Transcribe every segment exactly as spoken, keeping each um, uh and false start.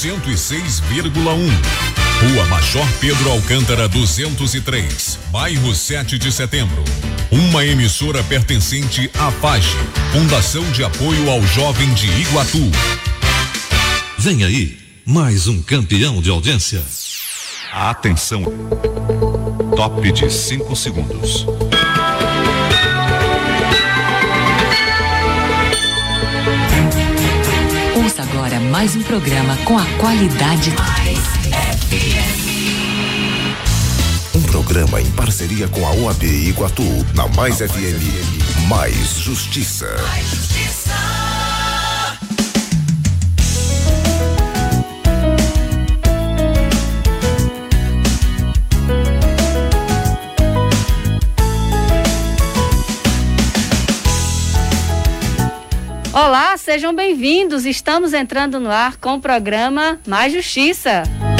cento e seis vírgula um. Rua Major Pedro Alcântara duzentos e três, bairro sete de Setembro. Uma emissora pertencente à F A G, Fundação de Apoio ao Jovem de Iguatu. Vem aí, mais um campeão de audiência. Atenção. Top de cinco segundos. Ouça agora mais um programa com a qualidade Mais F M. Um programa em parceria com a O A B Iguatu, na Mais F M. Mais Justiça. Mais Justiça. Olá, sejam bem-vindos. Estamos entrando no ar com o programa Mais Justiça.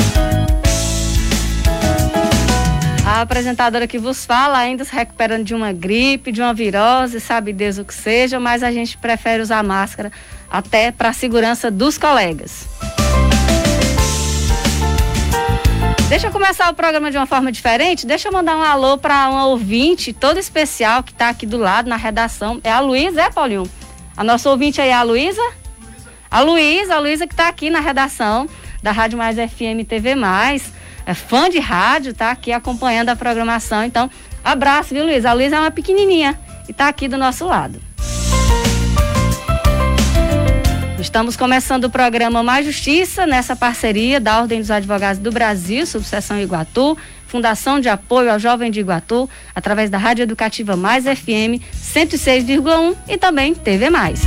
A apresentadora que vos fala ainda se recuperando de uma gripe, de uma virose, sabe Deus o que seja, mas a gente prefere usar máscara até para a segurança dos colegas. Deixa eu começar o programa de uma forma diferente. Deixa eu mandar um alô para uma ouvinte toda especial que está aqui do lado na redação. É a Luísa, é, Paulinho? A nossa ouvinte aí é a Luísa? A Luísa, a Luísa que está aqui na redação da Rádio Mais F M T V Mais, é fã de rádio, tá aqui acompanhando a programação. Então, abraço, viu, Luísa? A Luísa é uma pequenininha e está aqui do nosso lado. Estamos começando o programa Mais Justiça nessa parceria da Ordem dos Advogados do Brasil, Subseção Iguatu, Fundação de Apoio ao Jovem de Iguatu, através da Rádio Educativa Mais F M cento e seis vírgula um e também T V Mais.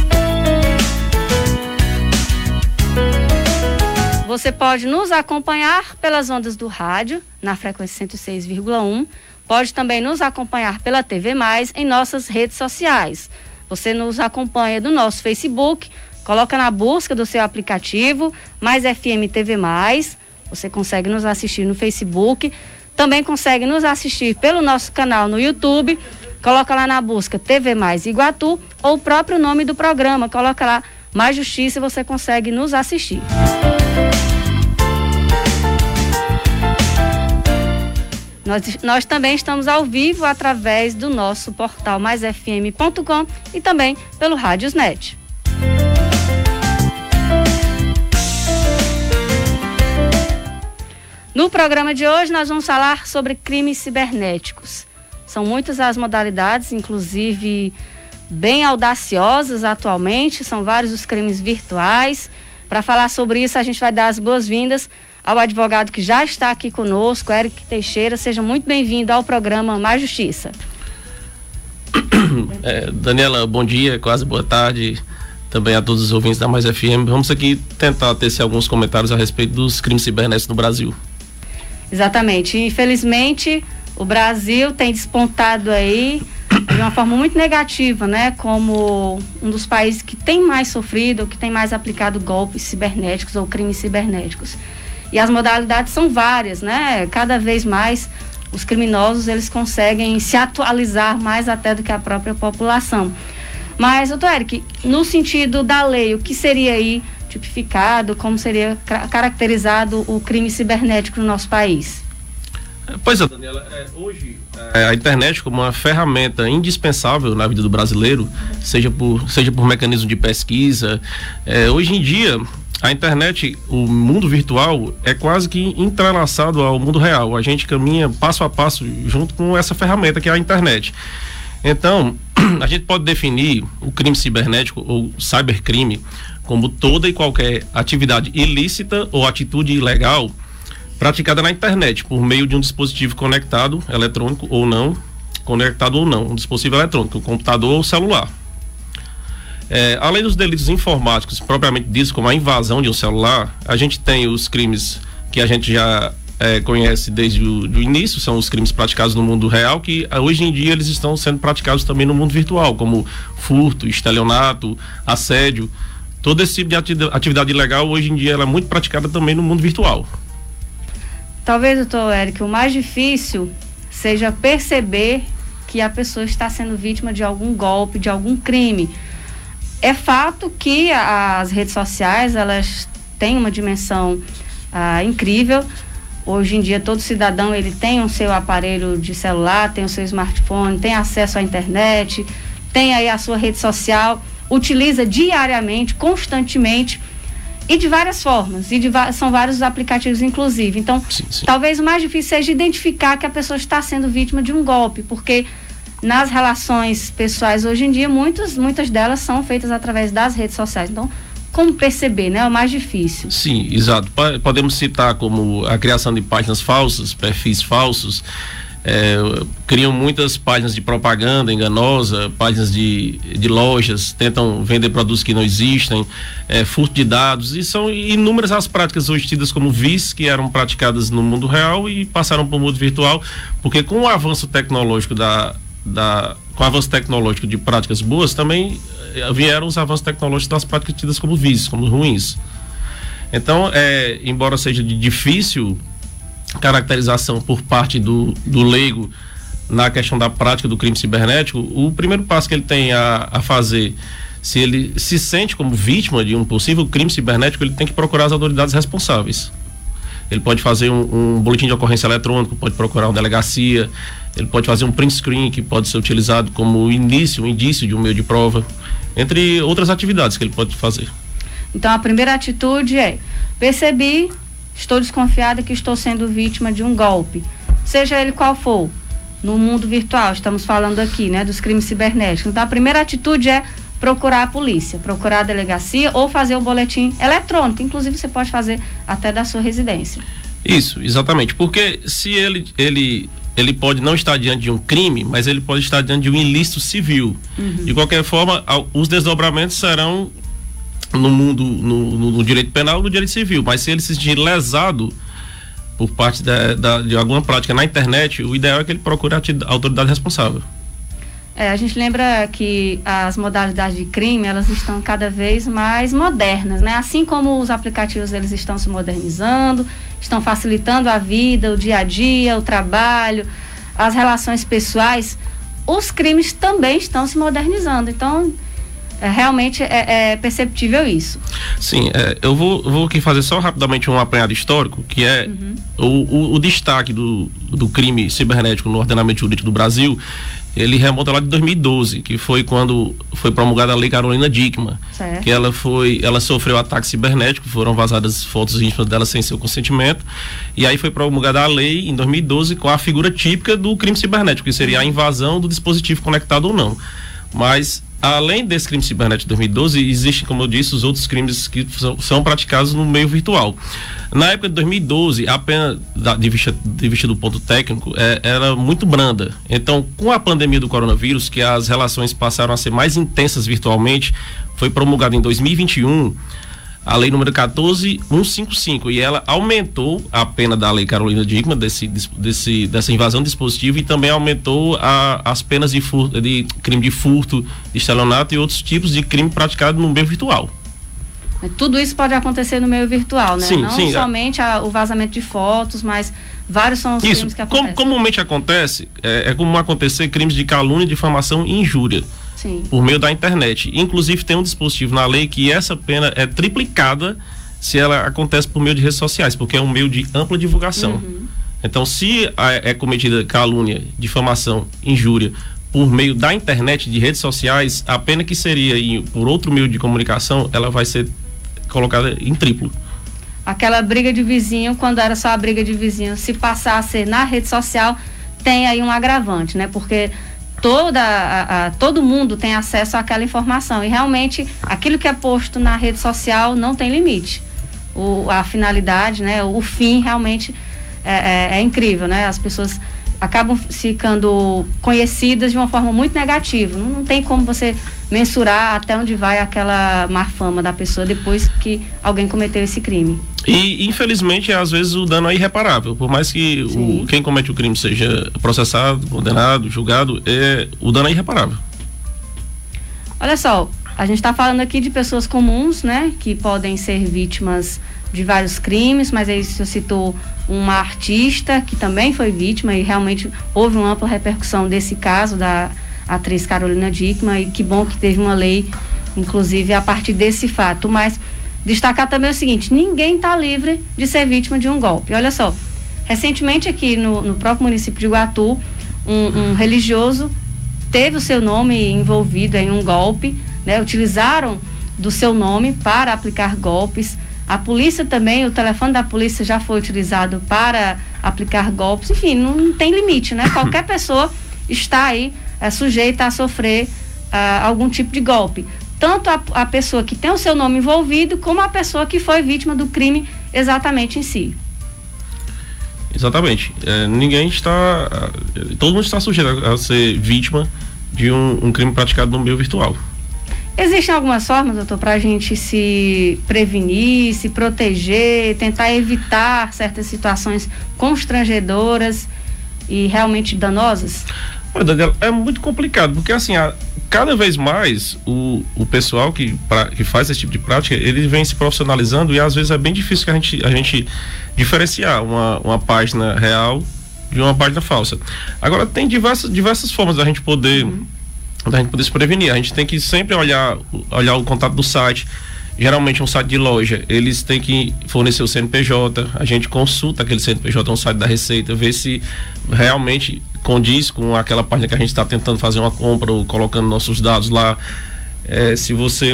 Você pode nos acompanhar pelas ondas do rádio, na frequência cento e seis vírgula um, pode também nos acompanhar pela T V Mais em nossas redes sociais. Você nos acompanha no nosso Facebook, coloca na busca do seu aplicativo Mais F M T V Mais, você consegue nos assistir no Facebook. Também consegue nos assistir pelo nosso canal no YouTube, coloca lá na busca T V Mais Iguatu ou o próprio nome do programa, coloca lá Mais Justiça e você consegue nos assistir. Nós, nós também estamos ao vivo através do nosso portal mais f m ponto com e também pelo Rádiosnet. No programa de hoje nós vamos falar sobre crimes cibernéticos. São muitas as modalidades, inclusive bem audaciosas atualmente, são vários os crimes virtuais. Para falar sobre isso, a gente vai dar as boas-vindas ao advogado que já está aqui conosco, Eric Teixeira. Seja muito bem-vindo ao programa Mais Justiça. É, Daniela, bom dia, quase boa tarde também a todos os ouvintes da Mais F M. Vamos aqui tentar tecer alguns comentários a respeito dos crimes cibernéticos no Brasil. Exatamente. Infelizmente, o Brasil tem despontado aí de uma forma muito negativa, né? Como um dos países que tem mais sofrido, que tem mais aplicado golpes cibernéticos ou crimes cibernéticos. E as modalidades são várias, né? Cada vez mais os criminosos, eles conseguem se atualizar mais até do que a própria população. Mas, doutor Eric, no sentido da lei, o que seria aí tipificado, como seria caracterizado o crime cibernético no nosso país? Pois é, Daniela, é, hoje é, a internet como uma ferramenta indispensável na vida do brasileiro, seja por, seja por mecanismo de pesquisa, é, hoje em dia a internet, o mundo virtual é quase que entrelaçado ao mundo real. A gente caminha passo a passo junto com essa ferramenta que é a internet. Então, a gente pode definir o crime cibernético ou cybercrime como toda e qualquer atividade ilícita ou atitude ilegal praticada na internet por meio de um dispositivo conectado, eletrônico ou não, conectado ou não, um dispositivo eletrônico, um computador ou celular. É, além dos delitos informáticos propriamente ditos, como a invasão de um celular, a gente tem os crimes que a gente já é, conhece desde o do início, são os crimes praticados no mundo real, que hoje em dia eles estão sendo praticados também no mundo virtual, como furto, estelionato, assédio. Todo esse tipo de atividade ilegal hoje em dia ela é muito praticada também no mundo virtual. Talvez, doutor Eric, o mais difícil seja perceber que a pessoa está sendo vítima de algum golpe, de algum crime. É fato que as redes sociais, elas tem uma dimensão ah, incrível. Hoje em dia todo cidadão ele tem o seu aparelho de celular, tem o seu smartphone, tem acesso à internet, tem aí a sua rede social, utiliza diariamente, constantemente e de várias formas, e de, são vários os aplicativos inclusive. Então, sim, sim. talvez o mais difícil seja identificar que a pessoa está sendo vítima de um golpe, porque nas relações pessoais hoje em dia, muitas, muitas delas são feitas através das redes sociais. Então, como perceber, né? É o mais difícil. Sim, exato. Podemos citar como a criação de páginas falsas, perfis falsos, é, criam muitas páginas de propaganda enganosa, páginas de, de lojas, tentam vender produtos que não existem, é, furto de dados, e são inúmeras as práticas hoje tidas como vícios que eram praticadas no mundo real e passaram para o mundo virtual, porque com o avanço tecnológico da, da com o avanço tecnológico de práticas boas, também vieram os avanços tecnológicos das práticas tidas como vícios, como ruins. Então, é, embora seja de difícil caracterização por parte do, do leigo na questão da prática do crime cibernético, o primeiro passo que ele tem a, a fazer, se ele se sente como vítima de um possível crime cibernético, ele tem que procurar as autoridades responsáveis. Ele pode fazer um, um boletim de ocorrência eletrônico, pode procurar uma delegacia, ele pode fazer um print screen que pode ser utilizado como início, um indício de um meio de prova, entre outras atividades que ele pode fazer. Então a primeira atitude é: percebi, estou desconfiada que estou sendo vítima de um golpe, seja ele qual for, no mundo virtual, estamos falando aqui, né, dos crimes cibernéticos. Então a primeira atitude é procurar a polícia, procurar a delegacia ou fazer o boletim eletrônico, inclusive você pode fazer até da sua residência. Isso, exatamente, porque se ele, ele, ele pode não estar diante de um crime, mas ele pode estar diante de um ilícito civil. Uhum. De qualquer forma, os desdobramentos serão no mundo, no, no, no direito penal, no direito civil, mas se ele se sentir lesado por parte da, da, de alguma prática na internet, o ideal é que ele procure a autoridade responsável. É, a gente lembra que as modalidades de crime, elas estão cada vez mais modernas, né? Assim como os aplicativos, eles estão se modernizando, estão facilitando a vida, o dia a dia, o trabalho, as relações pessoais, os crimes também estão se modernizando. Então, é, realmente é, é perceptível isso. Sim, é, eu vou, vou aqui fazer só rapidamente um apanhado histórico, que é uhum. o, o, o destaque do, do crime cibernético no ordenamento jurídico do Brasil. Ele remonta lá de dois mil e doze, que foi quando foi promulgada a Lei Carolina Dickmann, certo. que ela foi, ela sofreu ataque cibernético, foram vazadas fotos íntimas dela sem seu consentimento, e aí foi promulgada a lei em dois mil e doze com a figura típica do crime cibernético, que seria a invasão do dispositivo conectado ou não. Mas além desse crime cibernético de dois mil e doze, existem, como eu disse, os outros crimes que são, são praticados no meio virtual. Na época de dois mil e doze, a pena da, de, vista, de vista do ponto técnico é, era muito branda. Então, com a pandemia do coronavírus, que as relações passaram a ser mais intensas virtualmente, foi promulgada em dois mil e vinte e um a lei número quatorze mil cento e cinquenta e cinco, e ela aumentou a pena da Lei Carolina Dickmann desse, desse, dessa invasão de dispositivo, e também aumentou a, as penas de, furto, de crime de furto, de estelionato e outros tipos de crime praticado no meio virtual. Tudo isso pode acontecer no meio virtual, né? Sim, Não sim, somente a, o vazamento de fotos, mas vários são os isso, crimes que acontecem. Como, comumente acontece, é, é comum acontecer crimes de calúnia, difamação e injúria. Sim. Por meio da internet. Inclusive tem um dispositivo na lei que essa pena é triplicada se ela acontece por meio de redes sociais, porque é um meio de ampla divulgação. Uhum. Então, se é cometida calúnia, difamação, injúria por meio da internet, de redes sociais, a pena que seria em, por outro meio de comunicação, ela vai ser colocada em triplo. Aquela briga de vizinho, quando era só a briga de vizinho, se passar a ser na rede social, tem aí um agravante, né? Porque toda a, a, todo mundo tem acesso àquela informação, e realmente aquilo que é posto na rede social não tem limite. O, a finalidade, né, o fim realmente é, é, é incrível, né? As pessoas acabam ficando conhecidas de uma forma muito negativa. Não, não tem como você mensurar até onde vai aquela má fama da pessoa depois que alguém cometeu esse crime. E, infelizmente, às vezes o dano é irreparável. Por mais que o, quem comete o crime seja processado, condenado, julgado, é, o dano é irreparável. Olha só, a gente está falando aqui de pessoas comuns, né, que podem ser vítimas de vários crimes, mas aí você citou uma artista que também foi vítima, e realmente houve uma ampla repercussão desse caso da atriz Carolina Dickmann, e que bom que teve uma lei, inclusive, a partir desse fato. Mas destacar também o seguinte: ninguém está livre de ser vítima de um golpe. Olha só, recentemente aqui no, no próprio município de Iguatu, um, um religioso teve o seu nome envolvido em um golpe, né? Utilizaram do seu nome para aplicar golpes. A polícia também, o telefone da polícia já foi utilizado para aplicar golpes. Enfim, não, não tem limite, né? Qualquer pessoa está aí é, sujeita a sofrer uh, algum tipo de golpe. Tanto a, a pessoa que tem o seu nome envolvido, como a pessoa que foi vítima do crime exatamente em si. Exatamente. É, ninguém está... Todo mundo está sujeito a, a ser vítima de um, um crime praticado no meio virtual. Existem algumas formas, doutor, para a gente se prevenir, se proteger, tentar evitar certas situações constrangedoras e realmente danosas? Olha, Daniela, é muito complicado, porque assim, a, cada vez mais o, o pessoal que, pra, que faz esse tipo de prática, ele vem se profissionalizando e às vezes é bem difícil que a gente, a gente diferenciar uma, uma página real de uma página falsa. Agora, tem diversas, diversas formas da gente poder... Uhum. da gente poder se prevenir. A gente tem que sempre olhar, olhar o contato do site. Geralmente um site de loja, eles têm que fornecer o C N P J, a gente consulta aquele C N P J no site da Receita, ver se realmente condiz com aquela página que a gente está tentando fazer uma compra ou colocando nossos dados lá. É, se você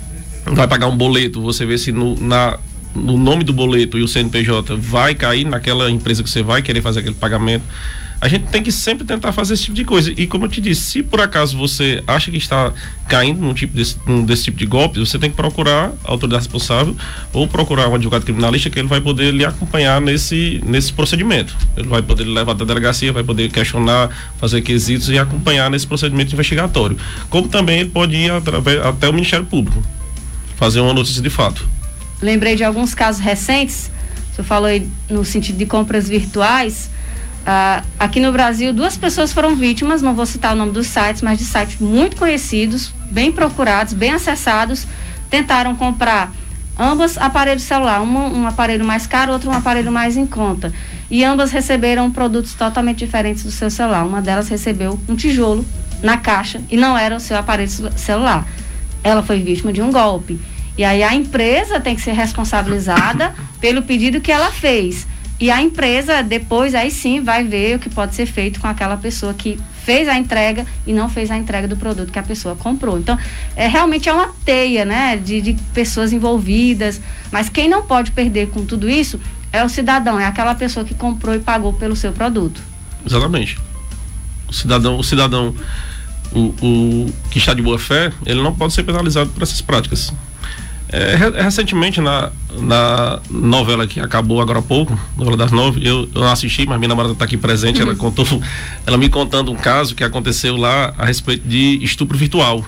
vai pagar um boleto, você vê se no, na, no nome do boleto e o C N P J vai cair naquela empresa que você vai querer fazer aquele pagamento. A gente tem que sempre tentar fazer esse tipo de coisa. E como eu te disse, se por acaso você acha que está caindo num tipo desse, num desse tipo de golpe, você tem que procurar a autoridade responsável ou procurar um advogado criminalista, que ele vai poder lhe acompanhar nesse, nesse procedimento. Ele vai poder levar da delegacia, vai poder questionar, fazer quesitos e acompanhar nesse procedimento investigatório. Como também ele pode ir através, até o Ministério Público, fazer uma notícia de fato. Lembrei de alguns casos recentes. Você falou aí no sentido de compras virtuais. Uh, aqui no Brasil, duas pessoas foram vítimas, não vou citar o nome dos sites, mas de sites muito conhecidos, bem procurados, bem acessados. Tentaram comprar ambas aparelhos celular, um, um aparelho mais caro, outro um aparelho mais em conta. E ambas receberam produtos totalmente diferentes do seu celular. Uma delas recebeu um tijolo na caixa e não era o seu aparelho celular. Ela foi vítima de um golpe. E aí a empresa tem que ser responsabilizada pelo pedido que ela fez. E a empresa depois aí sim vai ver o que pode ser feito com aquela pessoa que fez a entrega e não fez a entrega do produto que a pessoa comprou. Então, é, realmente é uma teia, né, de, de pessoas envolvidas, mas quem não pode perder com tudo isso é o cidadão, é aquela pessoa que comprou e pagou pelo seu produto. Exatamente. O cidadão, o cidadão o, o, que está de boa fé, ele não pode ser penalizado por essas práticas. É, recentemente na, na novela que acabou agora há pouco, novela das nove, eu, eu não assisti, mas minha namorada está aqui presente. Uhum. Ela contou, ela me contando um caso que aconteceu lá a respeito de estupro virtual,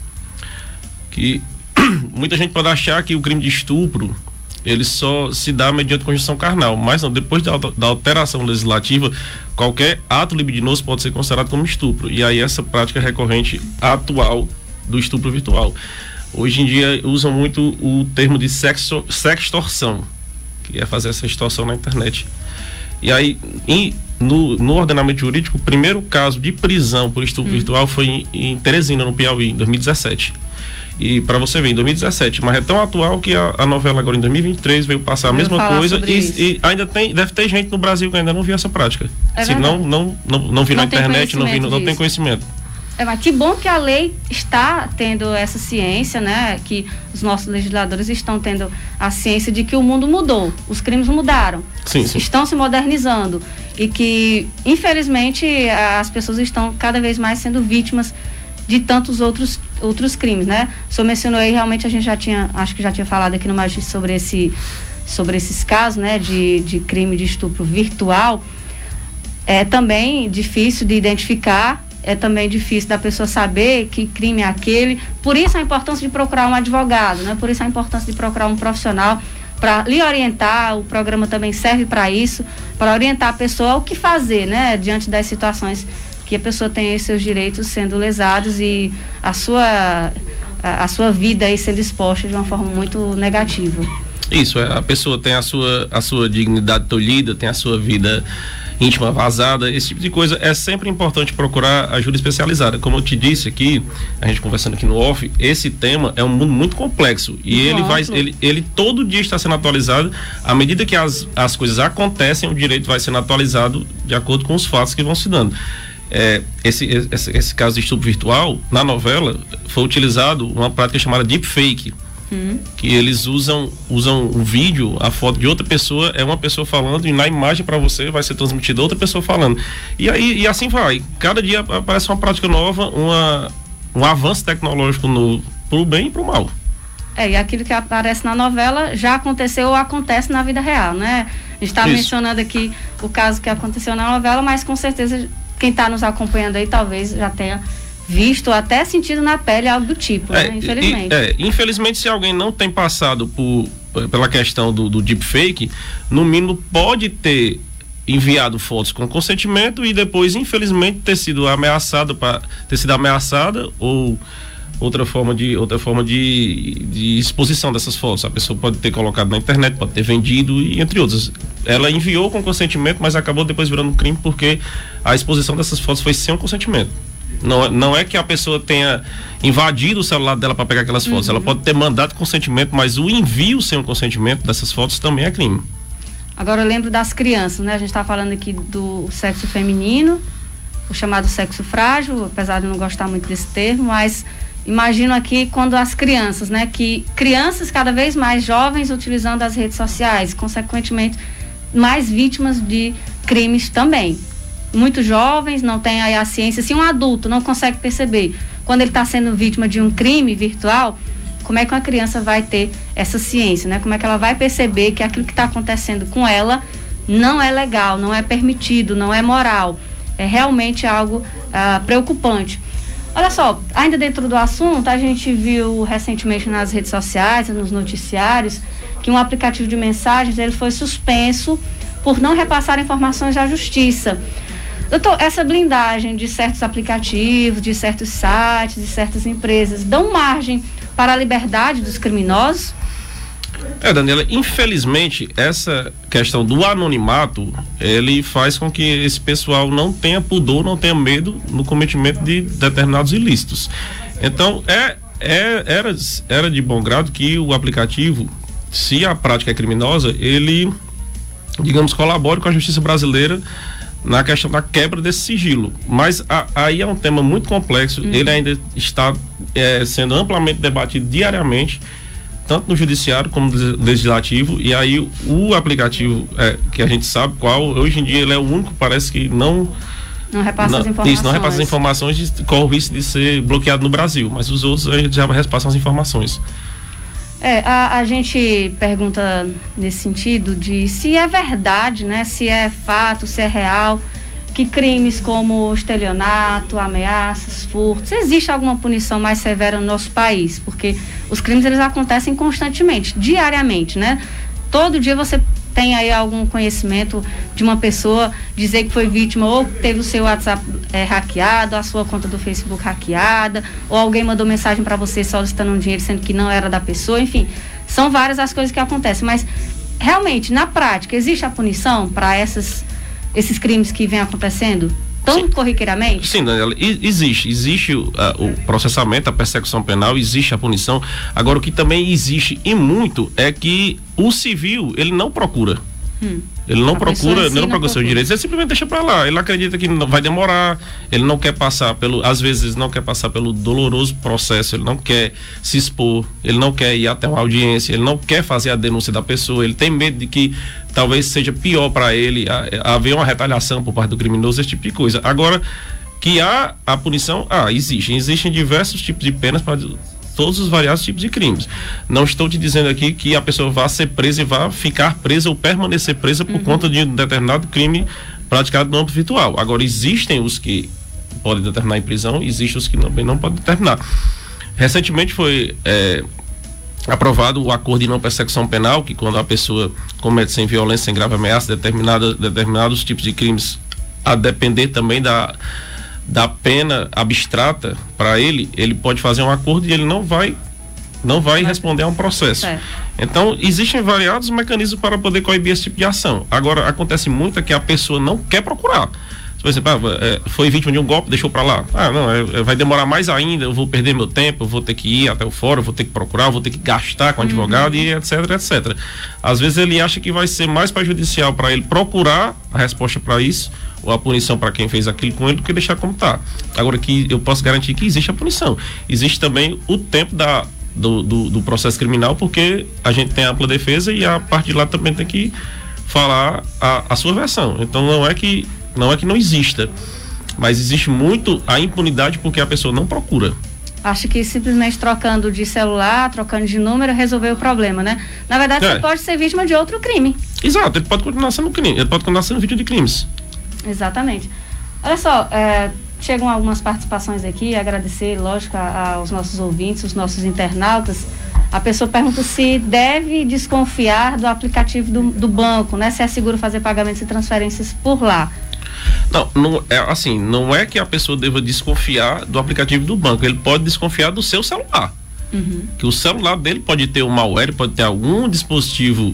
que muita gente pode achar que o crime de estupro ele só se dá mediante conjunção carnal, mas não, depois da, da alteração legislativa, qualquer ato libidinoso pode ser considerado como estupro, e aí essa prática recorrente atual do estupro virtual. Hoje em dia usam muito o termo de sexo, sextorção, que é fazer essa extorsão na internet. E aí, em, no, no ordenamento jurídico, o primeiro caso de prisão por estupro hum. virtual foi em, em Teresina, no Piauí, em dois mil e dezessete. E para você ver, em dois mil e dezessete, mas é tão atual que a, a novela agora em dois mil e vinte e três veio passar a mesma coisa e, e ainda tem, deve ter gente no Brasil que ainda não viu essa prática. É Se não, não, não, não viu não na internet, não, viu, não tem conhecimento. É, mas que bom que a lei está tendo essa ciência, né? Que os nossos legisladores estão tendo a ciência de que o mundo mudou, os crimes mudaram, sim, sim. estão se modernizando e que, infelizmente, as pessoas estão cada vez mais sendo vítimas de tantos outros, outros crimes, né? O senhor mencionou aí, realmente a gente já tinha, acho que já tinha falado aqui no Magistro sobre, esse, sobre esses casos, né? De, de crime de estupro virtual. É também difícil de identificar. É também difícil da pessoa saber que crime é aquele. Por isso a importância de procurar um advogado, né? Por isso a importância de procurar um profissional para lhe orientar. O programa também serve para isso, para orientar a pessoa o que fazer, né? Diante das situações que a pessoa tem seus direitos sendo lesados e a sua, a, a sua vida aí sendo exposta de uma forma muito negativa. Isso, a pessoa tem a sua, a sua dignidade tolhida, tem a sua vida íntima vazada, esse tipo de coisa, é sempre importante procurar ajuda especializada. Como eu te disse aqui, a gente conversando aqui no off, esse tema é um mundo muito complexo e ele vai, ele, ele todo dia está sendo atualizado. À medida que as, as coisas acontecem, o direito vai sendo atualizado de acordo com os fatos que vão se dando. É, esse, esse, esse caso de estupro virtual, na novela, foi utilizado uma prática chamada deepfake. Hum. Que eles usam usam um vídeo, a foto de outra pessoa, é uma pessoa falando e na imagem para você vai ser transmitida outra pessoa falando. E aí e assim vai. Cada dia aparece uma prática nova, uma, um avanço tecnológico novo, pro bem e pro mal. É, e aquilo que aparece na novela já aconteceu ou acontece na vida real, né? A gente está mencionando aqui o caso que aconteceu na novela, mas com certeza quem está nos acompanhando aí talvez já tenha visto, até sentido na pele algo do tipo, é, né? Infelizmente. E, é, infelizmente, se alguém não tem passado por, pela questão do, do deepfake, no mínimo pode ter enviado fotos com consentimento e depois, infelizmente, ter sido ameaçado para ter sido ameaçada ou outra forma de outra forma de, de exposição dessas fotos. A pessoa pode ter colocado na internet, pode ter vendido e entre outras. Ela enviou com consentimento, mas acabou depois virando um crime porque a exposição dessas fotos foi sem um consentimento. Não, não é que a pessoa tenha invadido o celular dela para pegar aquelas fotos. Uhum. Ela pode ter mandado consentimento, mas o envio sem o consentimento dessas fotos também é crime. Agora eu lembro das crianças, né? A gente está falando aqui do sexo feminino, o chamado sexo frágil, apesar de eu não gostar muito desse termo, mas imagino aqui quando as crianças, né? Que crianças cada vez mais jovens utilizando as redes sociais, consequentemente mais vítimas de crimes também. Muito jovens, não tem aí a ciência. Se um adulto não consegue perceber quando ele está sendo vítima de um crime virtual, como é que uma criança vai ter essa ciência, né? Como é que ela vai perceber que aquilo que está acontecendo com ela não é legal, não é permitido, não é moral, é realmente algo ah, preocupante. Olha só, ainda dentro do assunto, a gente viu recentemente nas redes sociais, nos noticiários, que um aplicativo de mensagens ele foi suspenso por não repassar informações à justiça. Doutor, essa blindagem de certos aplicativos, de certos sites, de certas empresas, dão margem para a liberdade dos criminosos? É, Daniela, infelizmente, essa questão do anonimato, ele faz com que esse pessoal não tenha pudor, não tenha medo no cometimento de determinados ilícitos. Então, é, é, era, era de bom grado que o aplicativo, se a prática é criminosa, ele, digamos, colabore com a justiça brasileira na questão da quebra desse sigilo, mas a, aí é um tema muito complexo, uhum. Ele ainda está é, sendo amplamente debatido diariamente, tanto no judiciário como no legislativo, e aí o, o aplicativo é, que a gente sabe qual, hoje em dia ele é o único, parece que não não repassa não, as informações. Isso, não repassa as informações e corre o risco de ser bloqueado no Brasil, mas os outros a gente já repassam as informações. É, a, a gente pergunta nesse sentido de se é verdade, né, se é fato, se é real, que crimes como estelionato, ameaças, furtos, existe alguma punição mais severa no nosso país? Porque os crimes eles acontecem constantemente, diariamente, né? Todo dia você tem aí algum conhecimento de uma pessoa dizer que foi vítima ou teve o seu WhatsApp é, hackeado, a sua conta do Facebook hackeada, ou alguém mandou mensagem para você solicitando um dinheiro sendo que não era da pessoa, enfim, são várias as coisas que acontecem, mas realmente, na prática, existe a punição para essas, esses crimes que vêm acontecendo tão Sim. corriqueiramente? Sim, Daniela, existe, existe o, a, o processamento, a persecução penal, existe a punição. Agora, o que também existe e muito é que o civil, ele não procura. Hum. Ele não a procura, ele não procura seus direitos, ele simplesmente deixa pra lá. Ele acredita que não vai demorar, ele não quer passar pelo, às vezes não quer passar pelo doloroso processo, ele não quer se expor, ele não quer ir até uma audiência, ele não quer fazer a denúncia da pessoa, ele tem medo de que talvez seja pior para ele, a, a haver uma retaliação por parte do criminoso, esse tipo de coisa. Agora, que há a punição, ah, existe, existem diversos tipos de penas para todos os variados tipos de crimes. Não estou te dizendo aqui que a pessoa vá ser presa e vá ficar presa ou permanecer presa por uhum. conta de um determinado crime praticado no âmbito virtual. Agora, existem os que podem determinar em prisão, existem os que também não, não podem determinar. Recentemente foi é, aprovado o acordo de não persecução penal, que quando a pessoa comete sem violência, sem grave ameaça, determinada, determinados tipos de crimes, a depender também da da pena abstrata para ele, ele pode fazer um acordo e ele não vai não vai responder a um processo. É. Então, existem variados mecanismos para poder coibir esse tipo de ação. Agora, acontece muito é que a pessoa não quer procurar. Por exemplo, ah, é, foi vítima de um golpe, deixou pra lá. Ah, não, é, vai demorar mais ainda, eu vou perder meu tempo, eu vou ter que ir até o fórum, eu vou ter que procurar, eu vou ter que gastar com o advogado e etc, etcétera. Às vezes ele acha que vai ser mais prejudicial para ele procurar a resposta para isso, ou a punição para quem fez aquilo com ele, do que deixar como tá. Agora, que eu posso garantir que existe a punição. Existe também o tempo da, do, do, do processo criminal, porque a gente tem a ampla defesa e a parte de lá também tem que falar a, a sua versão. Então não é que Não é que não exista, mas existe muito a impunidade porque a pessoa não procura. Acho que simplesmente trocando de celular, trocando de número, resolveu o problema, né? Na verdade, é. Você pode ser vítima de outro crime. Exato, ele pode continuar sendo crime, ele pode continuar sendo vítima de crimes. Exatamente. Olha só, é, chegam algumas participações aqui, agradecer, lógico, a, aos nossos ouvintes, os nossos internautas. A pessoa pergunta se deve desconfiar do aplicativo do, do banco, né? Se é seguro fazer pagamentos e transferências por lá. Não, não é assim, não é que a pessoa deva desconfiar do aplicativo do banco, ele pode desconfiar do seu celular. Uhum. Que o celular dele pode ter um malware, pode ter algum dispositivo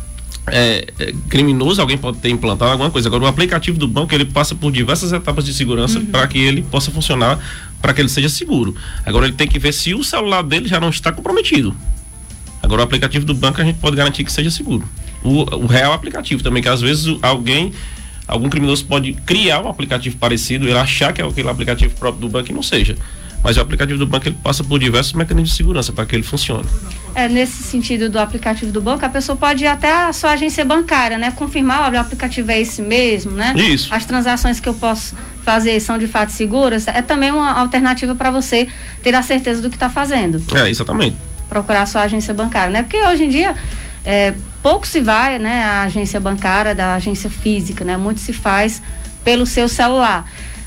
é, é, criminoso, alguém pode ter implantado alguma coisa. Agora, o aplicativo do banco, ele passa por diversas etapas de segurança uhum. para que ele possa funcionar, para que ele seja seguro. Agora, ele tem que ver se o celular dele já não está comprometido. Agora, o aplicativo do banco a gente pode garantir que seja seguro. O, o real aplicativo também, que às vezes alguém algum criminoso pode criar um aplicativo parecido, ele achar que é aquele aplicativo próprio do banco e não seja. Mas o aplicativo do banco, ele passa por diversos mecanismos de segurança para que ele funcione. É, nesse sentido do aplicativo do banco, a pessoa pode ir até a sua agência bancária, né? Confirmar, olha, o aplicativo é esse mesmo, né? Isso. As transações que eu posso fazer são de fato seguras. É também uma alternativa para você ter a certeza do que está fazendo. É, exatamente. Procurar a sua agência bancária, né? Porque hoje em dia, é, pouco se vai, né? A agência bancária da agência física, né? Muito se faz pelo seu celular.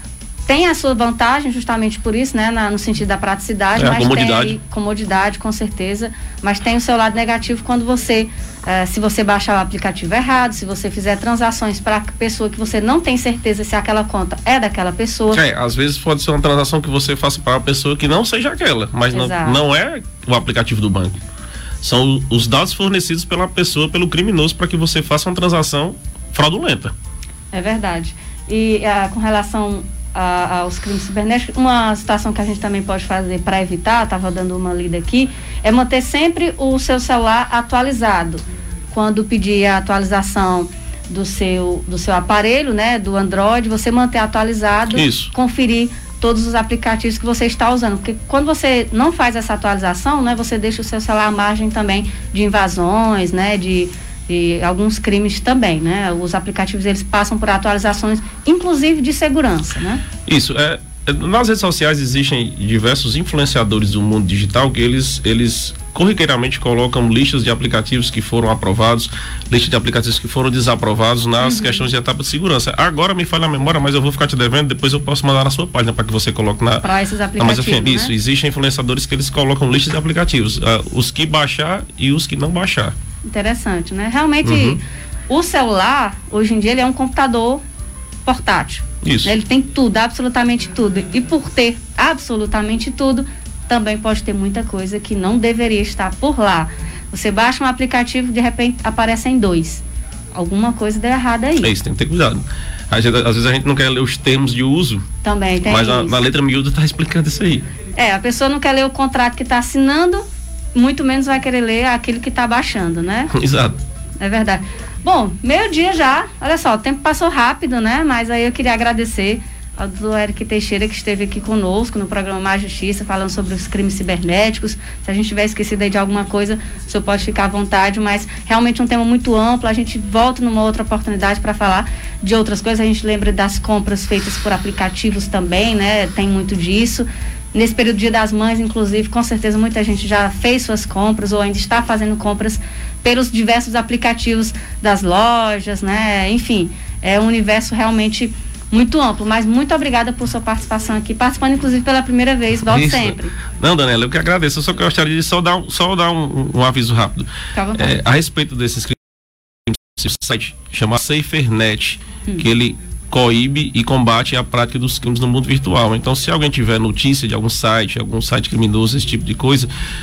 Tem a sua vantagem justamente por isso, né? Na, no sentido da praticidade, é, mas comodidade. tem comodidade, com certeza, mas tem o seu lado negativo quando você, eh, se você baixar o aplicativo errado, se você fizer transações para pessoa que você não tem certeza se aquela conta é daquela pessoa. É, às vezes pode ser uma transação que você faça para uma pessoa que não seja aquela, mas não, não é o aplicativo do banco. São os dados fornecidos pela pessoa, pelo criminoso, para que você faça uma transação fraudulenta. É verdade. E ah, com relação a, aos crimes cibernéticos, uma situação que a gente também pode fazer para evitar, estava dando uma lida aqui, é manter sempre o seu celular atualizado. Quando pedir a atualização do seu, do seu aparelho, né, do Android, você manter atualizado, Isso. conferir todos os aplicativos que você está usando, porque quando você não faz essa atualização, né, você deixa o seu celular à margem também de invasões, né, de, de alguns crimes também, né, os aplicativos eles passam por atualizações, inclusive de segurança, né? Isso, é, nas redes sociais existem diversos influenciadores do mundo digital que eles, eles corriqueiramente colocam listas de aplicativos que foram aprovados, listas de aplicativos que foram desaprovados nas uhum. questões de etapa de segurança. Agora me falha a memória, mas eu vou ficar te devendo, depois eu posso mandar na sua página para que você coloque na... Para esses aplicativos, na, mas, enfim, né? Isso, existem influenciadores que eles colocam listas de aplicativos, uh, os que baixar e os que não baixar. Interessante, né? Realmente, uhum. o celular, hoje em dia, ele é um computador portátil. Isso. Ele tem tudo, absolutamente tudo. E por ter absolutamente tudo, também pode ter muita coisa que não deveria estar por lá. Você baixa um aplicativo, de repente aparecem dois. Alguma coisa deu errada aí. É isso, tem que ter cuidado. A gente, às vezes a gente não quer ler os termos de uso. Também tem mas isso. Mas a letra miúda está explicando isso aí. É, a pessoa não quer ler o contrato que está assinando, muito menos vai querer ler aquilo que está baixando, né? Exato. É verdade. Bom, meio-dia já, olha só, o tempo passou rápido, né? Mas aí eu queria agradecer ao doutor Eric Teixeira, que esteve aqui conosco no programa Mais Justiça, falando sobre os crimes cibernéticos. Se a gente tiver esquecido aí de alguma coisa, o senhor pode ficar à vontade, mas realmente um tema muito amplo. A gente volta numa outra oportunidade para falar de outras coisas. A gente lembra das compras feitas por aplicativos também, né? Tem muito disso. Nesse período Dia das Mães, inclusive, com certeza muita gente já fez suas compras ou ainda está fazendo compras pelos diversos aplicativos das lojas, né? Enfim, é um universo realmente muito amplo, mas muito obrigada por sua participação aqui, participando inclusive pela primeira vez, volte Isso. sempre. Não, Daniela, eu que agradeço, eu só gostaria de só dar, só dar um, um aviso rápido. É, a respeito desses crimes, esse site chama SaferNet, hum. que ele coíbe e combate a prática dos crimes no mundo virtual. Então, se alguém tiver notícia de algum site, algum site criminoso, esse tipo de coisa,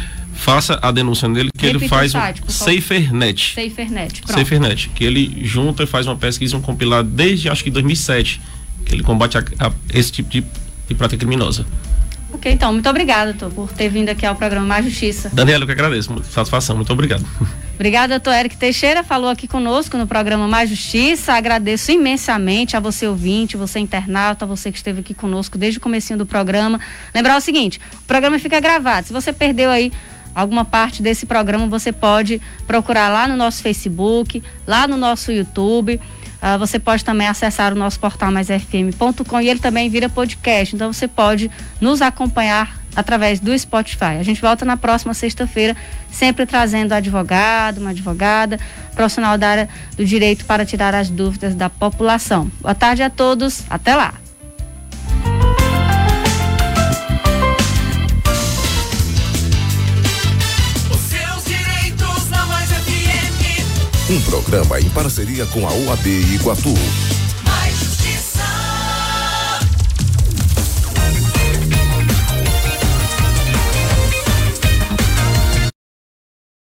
faça a denúncia nele, que Repita ele faz o site, um SaferNet. SaferNet, pronto. SaferNet, que ele junta e faz uma pesquisa, um compilado desde acho que dois mil e sete, que ele combate a, a, esse tipo de, de prática criminosa. Ok, então, muito obrigada, doutor, por ter vindo aqui ao programa Mais Justiça. Daniela, eu que agradeço, satisfação, muito obrigado. Obrigada, doutor Eric Teixeira, falou aqui conosco no programa Mais Justiça. Agradeço imensamente a você ouvinte, você internauta, você que esteve aqui conosco desde o comecinho do programa. Lembrar o seguinte, o programa fica gravado, se você perdeu aí alguma parte desse programa, você pode procurar lá no nosso Facebook, lá no nosso YouTube. Uh, você pode também acessar o nosso portal mais f m ponto com e ele também vira podcast. Então você pode nos acompanhar através do Spotify. A gente volta na próxima sexta-feira, sempre trazendo advogado, uma advogada, profissional da área do direito para tirar as dúvidas da população. Boa tarde a todos, até lá. Um programa em parceria com a O A B Iguatu.